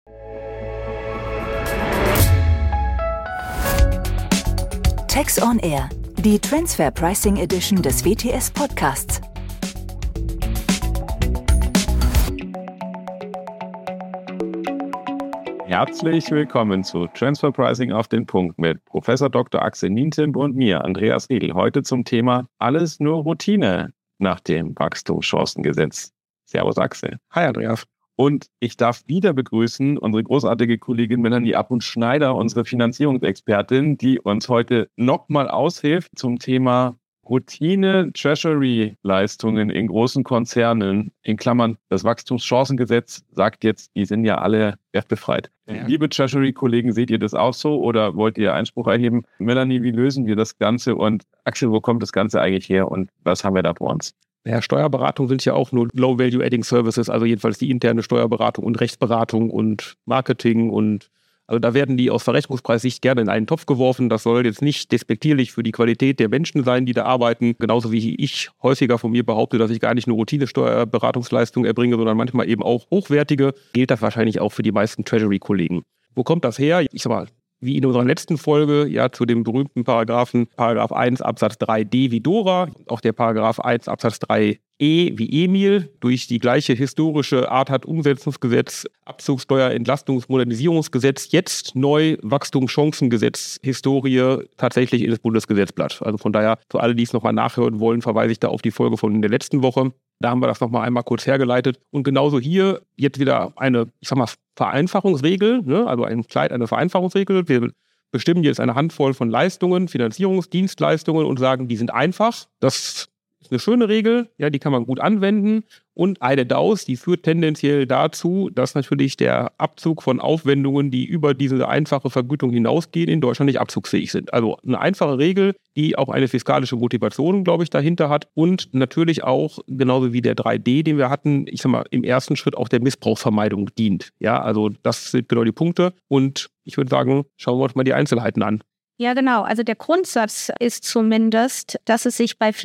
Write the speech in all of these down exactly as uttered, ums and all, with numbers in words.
Tax on Air, die Transfer Pricing Edition des W T S Podcasts. Herzlich willkommen zu Transfer Pricing auf den Punkt mit Professor Doktor Axel Nientimp und mir, Andreas Riedl. Heute zum Thema Alles nur Routine nach dem Wachstumschancengesetz. Servus Axel. Hi Andreas. Und ich darf wieder begrüßen unsere großartige Kollegin Melanie Abund-Schneider, unsere Finanzierungsexpertin, die uns heute nochmal aushilft zum Thema Routine Treasury-Leistungen in großen Konzernen. In Klammern, das Wachstumschancengesetz sagt jetzt, die sind ja alle wertbefreit. Ja. Liebe Treasury-Kollegen, seht ihr das auch so oder wollt ihr Einspruch erheben? Melanie, wie lösen wir das Ganze? Und Axel, wo kommt das Ganze eigentlich her und was haben wir da vor uns? Ja, Steuerberatung sind ja auch nur Low-Value-Adding-Services, also jedenfalls die interne Steuerberatung und Rechtsberatung und Marketing und also da werden die aus Verrechnungspreissicht gerne in einen Topf geworfen. Das soll jetzt nicht despektierlich für die Qualität der Menschen sein, die da arbeiten. Genauso wie ich häufiger von mir behaupte, dass ich gar nicht nur Routine-Steuerberatungsleistungen erbringe, sondern manchmal eben auch hochwertige, gilt das wahrscheinlich auch für die meisten Treasury-Kollegen. Wo kommt das her? Ich sag mal, wie in unserer letzten Folge, ja, zu dem berühmten Paragraphen, Paragraph eins Absatz drei d wie Dora, auch der Paragraph eins Absatz drei e wie Emil, durch die gleiche historische Art hat Umsetzungsgesetz, Abzugssteuerentlastungsmodernisierungsgesetz, jetzt neu Wachstumschancengesetz, Historie tatsächlich in das Bundesgesetzblatt. Also von daher, für alle, die es nochmal nachhören wollen, verweise ich da auf die Folge von der letzten Woche. Da haben wir das nochmal einmal kurz hergeleitet. Und genauso hier jetzt wieder eine, ich sag mal, Vereinfachungsregel, ne? Also ein Kleid, eine Vereinfachungsregel. Wir bestimmen jetzt eine Handvoll von Leistungen, Finanzierungsdienstleistungen und sagen, die sind einfach. Das ist eine schöne Regel, ja, die kann man gut anwenden. Und eine D A U S, die führt tendenziell dazu, dass natürlich der Abzug von Aufwendungen, die über diese einfache Vergütung hinausgehen, in Deutschland nicht abzugsfähig sind. Also eine einfache Regel, die auch eine fiskalische Motivation, glaube ich, dahinter hat und natürlich auch, genauso wie der drei d, den wir hatten, ich sag mal, im ersten Schritt auch der Missbrauchsvermeidung dient. Ja, also das sind genau die Punkte und ich würde sagen, schauen wir uns mal die Einzelheiten an. Ja, genau. Also der Grundsatz ist zumindest, dass es sich bei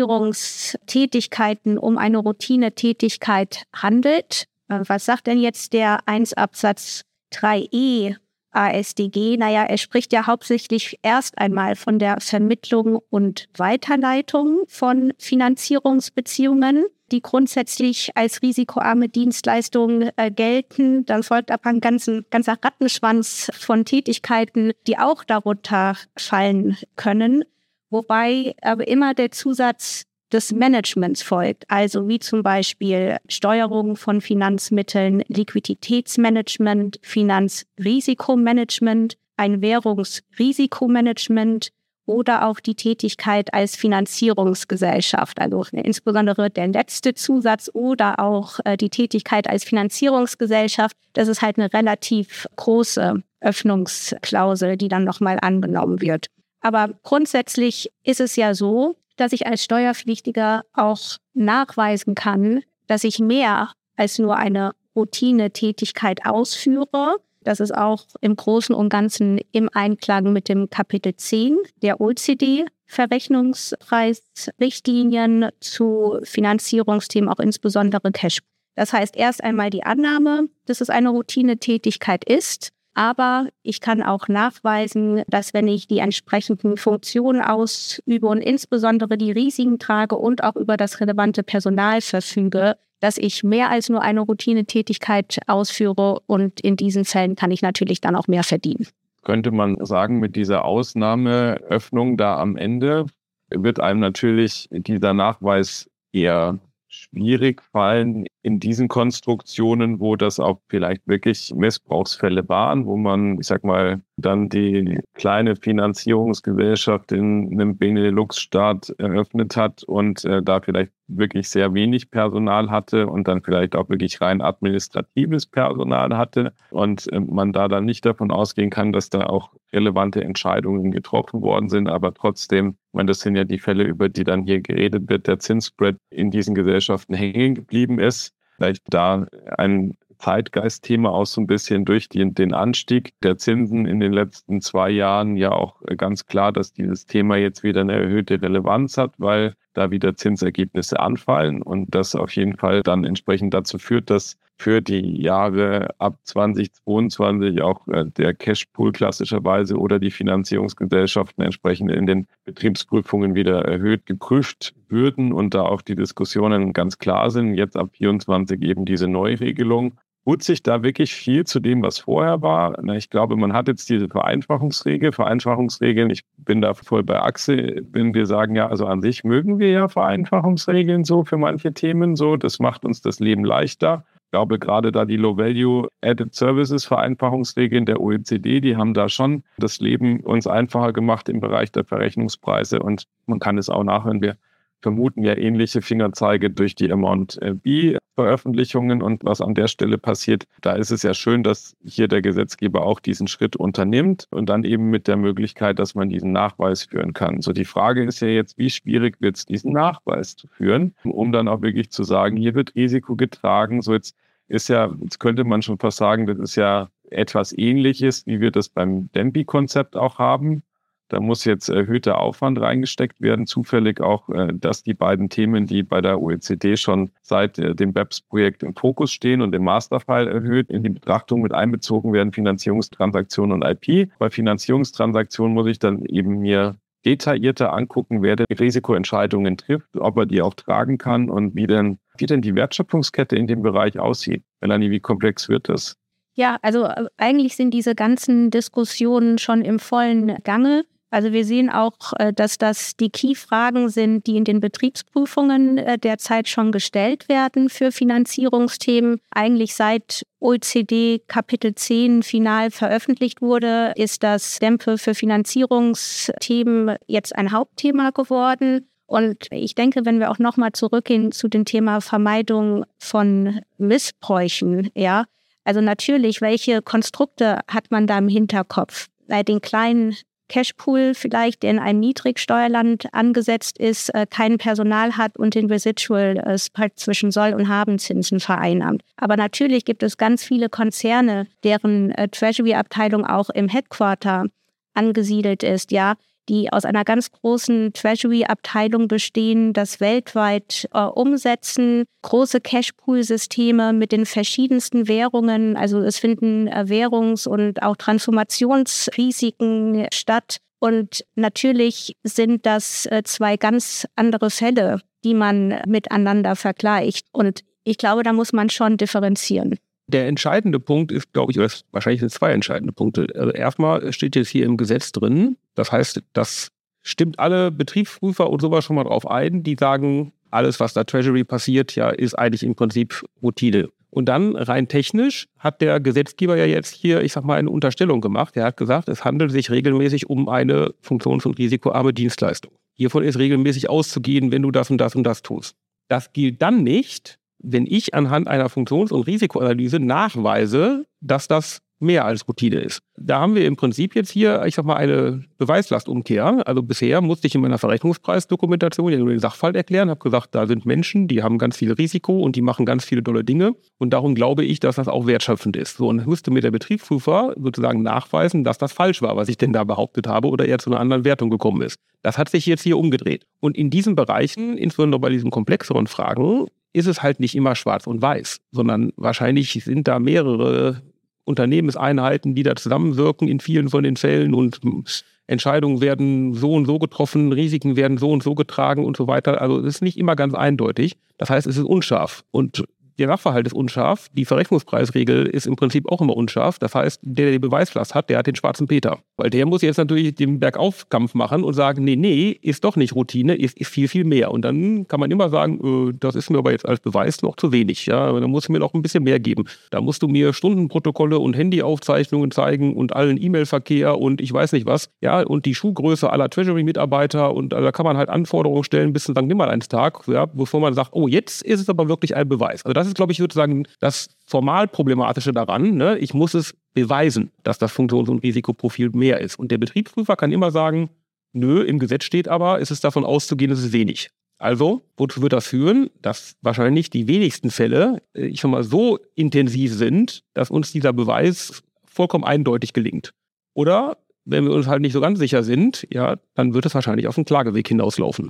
Finanzierungstätigkeiten um eine Routinetätigkeit handelt. Was sagt denn jetzt der eins Absatz drei e A S D G? Naja, er spricht ja hauptsächlich erst einmal von der Vermittlung und Weiterleitung von Finanzierungsbeziehungen, die grundsätzlich als risikoarme Dienstleistungen äh, gelten. Dann folgt aber ein ganzen, ganzer Rattenschwanz von Tätigkeiten, die auch darunter fallen können, wobei aber immer der Zusatz des Managements folgt, also wie zum Beispiel Steuerung von Finanzmitteln, Liquiditätsmanagement, Finanzrisikomanagement, ein Währungsrisikomanagement, oder auch die Tätigkeit als Finanzierungsgesellschaft, also insbesondere der letzte Zusatz oder auch äh, die Tätigkeit als Finanzierungsgesellschaft. Das ist halt eine relativ große Öffnungsklausel, die dann nochmal angenommen wird. Aber grundsätzlich ist es ja so, dass ich als Steuerpflichtiger auch nachweisen kann, dass ich mehr als nur eine Routinetätigkeit ausführe. Das ist auch im Großen und Ganzen im Einklang mit dem Kapitel zehn der O E C D-Verrechnungspreisrichtlinien zu Finanzierungsthemen, auch insbesondere Cash. Das heißt erst einmal die Annahme, dass es eine Routinetätigkeit ist, aber ich kann auch nachweisen, dass wenn ich die entsprechenden Funktionen ausübe und insbesondere die Risiken trage und auch über das relevante Personal verfüge, dass ich mehr als nur eine Routinetätigkeit ausführe und in diesen Fällen kann ich natürlich dann auch mehr verdienen. Könnte man sagen, mit dieser Ausnahmeöffnung da am Ende wird einem natürlich dieser Nachweis eher schwierig fallen in diesen Konstruktionen, wo das auch vielleicht wirklich Missbrauchsfälle waren, wo man, ich sag mal, dann die kleine Finanzierungsgesellschaft in einem Benelux-Staat eröffnet hat und äh, da vielleicht wirklich sehr wenig Personal hatte und dann vielleicht auch wirklich rein administratives Personal hatte und äh, man da dann nicht davon ausgehen kann, dass da auch relevante Entscheidungen getroffen worden sind, aber trotzdem, ich meine, das sind ja die Fälle, über die dann hier geredet wird, der Zinsspread in diesen Gesellschaften hängen geblieben ist. Vielleicht da ein Zeitgeistthema auch so ein bisschen durch die, den Anstieg der Zinsen in den letzten zwei Jahren ja auch ganz klar, dass dieses Thema jetzt wieder eine erhöhte Relevanz hat, weil da wieder Zinsergebnisse anfallen und das auf jeden Fall dann entsprechend dazu führt, dass für die Jahre ab zwanzig zweiundzwanzig auch äh, der Cashpool klassischerweise oder die Finanzierungsgesellschaften entsprechend in den Betriebsprüfungen wieder erhöht geprüft würden und da auch die Diskussionen ganz klar sind. Jetzt ab vierundzwanzig eben diese Neuregelung. Tut sich da wirklich viel zu dem, was vorher war? Na, ich glaube, man hat jetzt diese Vereinfachungsregel, Vereinfachungsregeln. Ich bin da voll bei Axel, wenn wir sagen, ja, also an sich mögen wir ja Vereinfachungsregeln so für manche Themen so. Das macht uns das Leben leichter. Ich glaube, gerade da die Low-Value-Added-Services-Vereinfachungsregeln der O E C D, die haben da schon das Leben uns einfacher gemacht im Bereich der Verrechnungspreise. Und man kann es auch nachhören, wir vermuten ja ähnliche Fingerzeige durch die Amount B-Veröffentlichungen und was an der Stelle passiert. Da ist es ja schön, dass hier der Gesetzgeber auch diesen Schritt unternimmt und dann eben mit der Möglichkeit, dass man diesen Nachweis führen kann. So, die Frage ist ja jetzt, wie schwierig wird es, diesen Nachweis zu führen, um dann auch wirklich zu sagen, hier wird Risiko getragen. So, jetzt ist ja, jetzt könnte man schon fast sagen, das ist ja etwas Ähnliches, wie wir das beim D E M P I-Konzept auch haben. Da muss jetzt erhöhter Aufwand reingesteckt werden. Zufällig auch, dass die beiden Themen, die bei der O E C D schon seit dem B E P S-Projekt im Fokus stehen und im Masterfile erhöht, in die Betrachtung mit einbezogen werden, Finanzierungstransaktionen und I P. Bei Finanzierungstransaktionen muss ich dann eben mir detaillierter angucken, wer denn Risikoentscheidungen trifft, ob er die auch tragen kann und wie denn, wie denn die Wertschöpfungskette in dem Bereich aussieht. Melanie, wie komplex wird das? Ja, also eigentlich sind diese ganzen Diskussionen schon im vollen Gange. Also wir sehen auch, dass das die Key-Fragen sind, die in den Betriebsprüfungen derzeit schon gestellt werden für Finanzierungsthemen. Eigentlich seit O E C D Kapitel zehn final veröffentlicht wurde, ist das D E M P I für Finanzierungsthemen jetzt ein Hauptthema geworden. Und ich denke, wenn wir auch nochmal zurückgehen zu dem Thema Vermeidung von Missbräuchen, ja, also natürlich, welche Konstrukte hat man da im Hinterkopf? Bei den kleinen Cashpool vielleicht, der in einem Niedrigsteuerland angesetzt ist, äh, kein Personal hat und den Residual äh, Spread zwischen Soll- und Habenzinsen vereinnahmt. Aber natürlich gibt es ganz viele Konzerne, deren äh, Treasury-Abteilung auch im Headquarter angesiedelt ist, ja, die aus einer ganz großen Treasury-Abteilung bestehen, das weltweit äh, umsetzen, große Cashpool-Systeme mit den verschiedensten Währungen. Also es finden äh, Währungs- und auch Transformationsrisiken statt. Und natürlich sind das äh, zwei ganz andere Fälle, die man miteinander vergleicht. Und ich glaube, da muss man schon differenzieren. Der entscheidende Punkt ist, glaube ich, oder wahrscheinlich sind zwei entscheidende Punkte. Also erstmal steht jetzt hier im Gesetz drin, das heißt, das stimmt alle Betriebsprüfer und sowas schon mal drauf ein, die sagen, alles, was da Treasury passiert, ja, ist eigentlich im Prinzip Routine. Und dann rein technisch hat der Gesetzgeber ja jetzt hier, ich sag mal, eine Unterstellung gemacht. Er hat gesagt, es handelt sich regelmäßig um eine funktions- und risikoarme Dienstleistung. Hiervon ist regelmäßig auszugehen, wenn du das und das und das tust. Das gilt dann nicht, wenn ich anhand einer Funktions- und Risikoanalyse nachweise, dass das mehr als Routine ist. Da haben wir im Prinzip jetzt hier, ich sag mal, eine Beweislastumkehr. Also bisher musste ich in meiner Verrechnungspreisdokumentation ja nur den Sachverhalt erklären, habe gesagt, da sind Menschen, die haben ganz viel Risiko und die machen ganz viele dolle Dinge und darum glaube ich, dass das auch wertschöpfend ist. So, und musste mir der Betriebsprüfer sozusagen nachweisen, dass das falsch war, was ich denn da behauptet habe oder eher zu einer anderen Wertung gekommen ist. Das hat sich jetzt hier umgedreht. Und in diesen Bereichen, insbesondere bei diesen komplexeren Fragen, ist es halt nicht immer schwarz und weiß, sondern wahrscheinlich sind da mehrere Unternehmenseinheiten, die da zusammenwirken in vielen von den Fällen und Entscheidungen werden so und so getroffen, Risiken werden so und so getragen und so weiter. Also es ist nicht immer ganz eindeutig. Das heißt, es ist unscharf und der Sachverhalt ist unscharf. Die Verrechnungspreisregel ist im Prinzip auch immer unscharf. Das heißt, der, der die Beweislast hat, der hat den schwarzen Peter. Weil der muss jetzt natürlich den Bergaufkampf machen und sagen, nee, nee, ist doch nicht Routine, ist, ist viel, viel mehr. Und dann kann man immer sagen, äh, das ist mir aber jetzt als Beweis noch zu wenig. Ja, da musst du mir noch ein bisschen mehr geben. Da musst du mir Stundenprotokolle und Handyaufzeichnungen zeigen und allen E-Mail-Verkehr und ich weiß nicht was. Ja, und die Schuhgröße aller Treasury-Mitarbeiter und also da kann man halt Anforderungen stellen bis zum Sankt Nimmerleinstag, ja, bevor man sagt, oh, jetzt ist es aber wirklich ein Beweis. Also das Das ist, glaube ich, sozusagen das formal Problematische daran. Ne? Ich muss es beweisen, dass das Funktions- und Risikoprofil mehr ist. Und der Betriebsprüfer kann immer sagen, nö, im Gesetz steht aber, es ist davon auszugehen, es ist wenig. Also, wozu wird das führen? Dass wahrscheinlich die wenigsten Fälle, ich sag mal, so intensiv sind, dass uns dieser Beweis vollkommen eindeutig gelingt. Oder, wenn wir uns halt nicht so ganz sicher sind, ja, dann wird es wahrscheinlich auf den Klageweg hinauslaufen.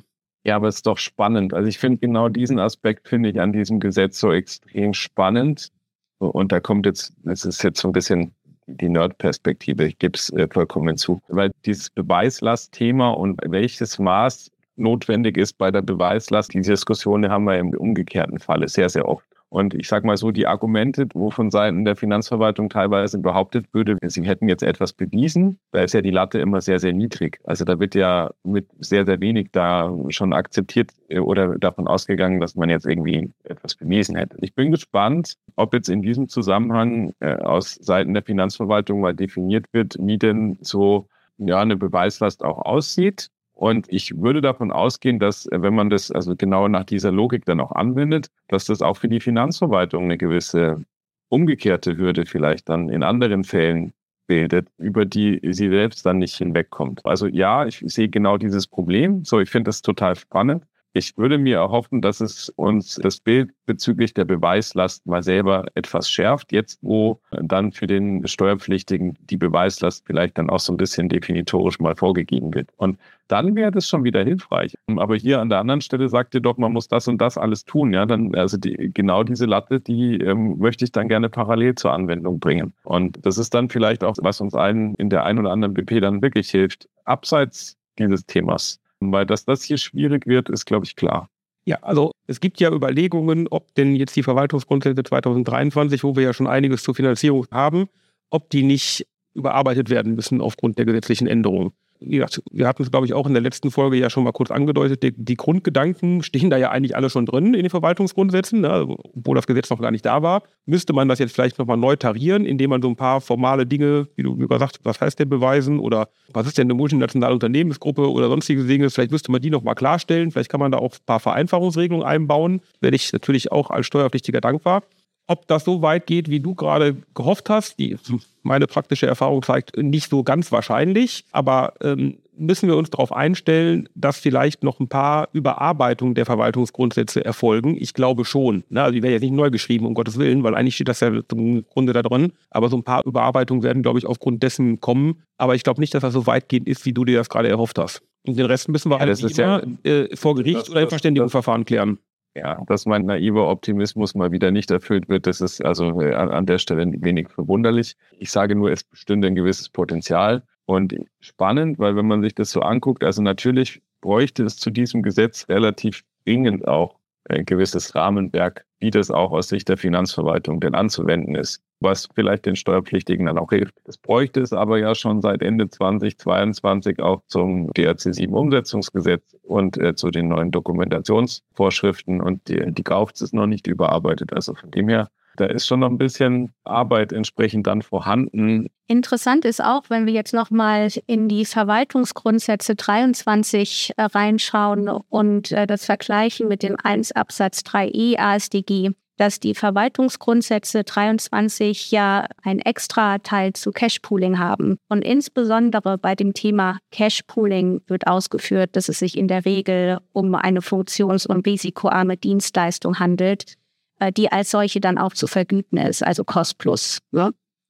Ja, aber es ist doch spannend. Also ich finde genau diesen Aspekt finde ich an diesem Gesetz so extrem spannend. Und da kommt jetzt, das ist jetzt so ein bisschen die Nerd-Perspektive, ich gebe es äh, vollkommen zu. Weil dieses Beweislastthema und welches Maß notwendig ist bei der Beweislast, die Diskussion haben wir im umgekehrten Falle sehr, sehr oft. Und ich sage mal so, die Argumente, wo von Seiten der Finanzverwaltung teilweise behauptet würde, sie hätten jetzt etwas bewiesen, da ist ja die Latte immer sehr, sehr niedrig. Also da wird ja mit sehr, sehr wenig da schon akzeptiert oder davon ausgegangen, dass man jetzt irgendwie etwas bewiesen hätte. Ich bin gespannt, ob jetzt in diesem Zusammenhang äh, aus Seiten der Finanzverwaltung mal definiert wird, wie denn so ja eine Beweislast auch aussieht. Und ich würde davon ausgehen, dass, wenn man das also genau nach dieser Logik dann auch anwendet, dass das auch für die Finanzverwaltung eine gewisse umgekehrte Hürde vielleicht dann in anderen Fällen bildet, über die sie selbst dann nicht hinwegkommt. Also ja, ich sehe genau dieses Problem. So, ich finde das total spannend. Ich würde mir erhoffen, dass es uns das Bild bezüglich der Beweislast mal selber etwas schärft, jetzt wo dann für den Steuerpflichtigen die Beweislast vielleicht dann auch so ein bisschen definitorisch mal vorgegeben wird. Und dann wäre das schon wieder hilfreich. Aber hier an der anderen Stelle sagt ihr doch, man muss das und das alles tun. Ja, dann also die, genau diese Latte, die ähm, möchte ich dann gerne parallel zur Anwendung bringen. Und das ist dann vielleicht auch, was uns allen in der ein oder anderen B P dann wirklich hilft, abseits dieses Themas. Weil dass das hier schwierig wird, ist, glaube ich, klar. Ja, also es gibt ja Überlegungen, ob denn jetzt die Verwaltungsgrundsätze zwanzig dreiundzwanzig, wo wir ja schon einiges zur Finanzierung haben, ob die nicht überarbeitet werden müssen aufgrund der gesetzlichen Änderungen. Wie gesagt, wir hatten es, glaube ich, auch in der letzten Folge ja schon mal kurz angedeutet, die, die Grundgedanken stehen da ja eigentlich alle schon drin in den Verwaltungsgrundsätzen, ne? Also, obwohl das Gesetz noch gar nicht da war. Müsste man das jetzt vielleicht nochmal neu tarieren, indem man so ein paar formale Dinge, wie du gesagt hast, was heißt der beweisen oder was ist denn eine multinationale Unternehmensgruppe oder sonstige Dinge, vielleicht müsste man die nochmal klarstellen, vielleicht kann man da auch ein paar Vereinfachungsregelungen einbauen, werde ich natürlich auch als Steuerpflichtiger dankbar. Ob das so weit geht, wie du gerade gehofft hast, die, meine praktische Erfahrung zeigt, nicht so ganz wahrscheinlich. Aber ähm, müssen wir uns darauf einstellen, dass vielleicht noch ein paar Überarbeitungen der Verwaltungsgrundsätze erfolgen? Ich glaube schon. Ne? Also die werden jetzt nicht neu geschrieben, um Gottes Willen, weil eigentlich steht das ja im Grunde da drin. Aber so ein paar Überarbeitungen werden, glaube ich, aufgrund dessen kommen. Aber ich glaube nicht, dass das so weitgehend ist, wie du dir das gerade erhofft hast. Und den Rest müssen wir ja, halt immer ja, äh, vor Gericht das, oder im Verständigungsverfahren klären. Ja, dass mein naiver Optimismus mal wieder nicht erfüllt wird, das ist also äh, an, an der Stelle wenig verwunderlich. Ich sage nur, es bestünde ein gewisses Potenzial und spannend, weil wenn man sich das so anguckt, also natürlich bräuchte es zu diesem Gesetz relativ dringend auch ein gewisses Rahmenwerk, wie das auch aus Sicht der Finanzverwaltung denn anzuwenden ist, was vielleicht den Steuerpflichtigen dann auch hilft. Das bräuchte es aber ja schon seit Ende zweitausendzweiundzwanzig auch zum D R C sieben Umsetzungsgesetz und äh, zu den neuen Dokumentationsvorschriften und die, die G A U F ist noch nicht überarbeitet. Also von dem her, da ist schon noch ein bisschen Arbeit entsprechend dann vorhanden. Interessant ist auch, wenn wir jetzt nochmal in die Verwaltungsgrundsätze dreiundzwanzig äh, reinschauen und äh, das vergleichen mit dem eins Absatz drei e A S D G, dass die Verwaltungsgrundsätze dreiundzwanzig ja ein extra Teil zu Cashpooling haben. Und insbesondere bei dem Thema Cashpooling wird ausgeführt, dass es sich in der Regel um eine funktions- und risikoarme Dienstleistung handelt, die als solche dann auch zu vergüten ist, also Cost plus. Ja?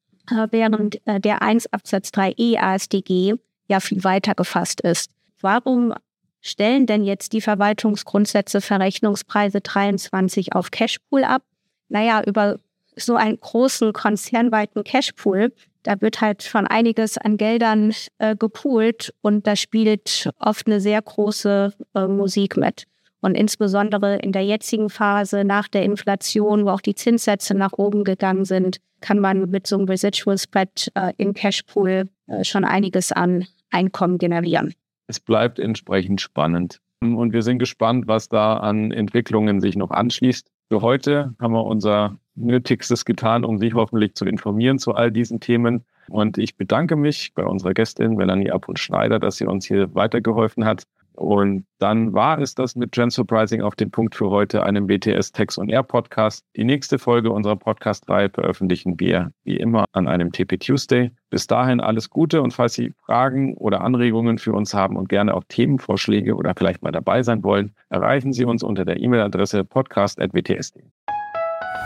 Während der eins Absatz drei e A S D G ja viel weiter gefasst ist. Warum stellen denn jetzt die Verwaltungsgrundsätze Verrechnungspreise dreiundzwanzig auf Cashpool ab? Naja, über so einen großen konzernweiten Cashpool, da wird halt schon einiges an Geldern äh, gepoolt und da spielt oft eine sehr große äh, Musik mit. Und insbesondere in der jetzigen Phase nach der Inflation, wo auch die Zinssätze nach oben gegangen sind, kann man mit so einem Residual Spread äh, im Cashpool äh, schon einiges an Einkommen generieren. Es bleibt entsprechend spannend. Und wir sind gespannt, was da an Entwicklungen sich noch anschließt. Für heute haben wir unser Nötigstes getan, um Sie hoffentlich zu informieren zu all diesen Themen. Und ich bedanke mich bei unserer Gästin Melanie Apel-Schneider, dass sie uns hier weitergeholfen hat. Und dann war es das mit Transfer Pricing auf den Punkt für heute, einem W T S Tax on Air Podcast. Die nächste Folge unserer Podcast-Reihe veröffentlichen wir wie immer an einem T P Tuesday. Bis dahin alles Gute und falls Sie Fragen oder Anregungen für uns haben und gerne auch Themenvorschläge oder vielleicht mal dabei sein wollen, erreichen Sie uns unter der E-Mail-Adresse podcast at w t s punkt d e.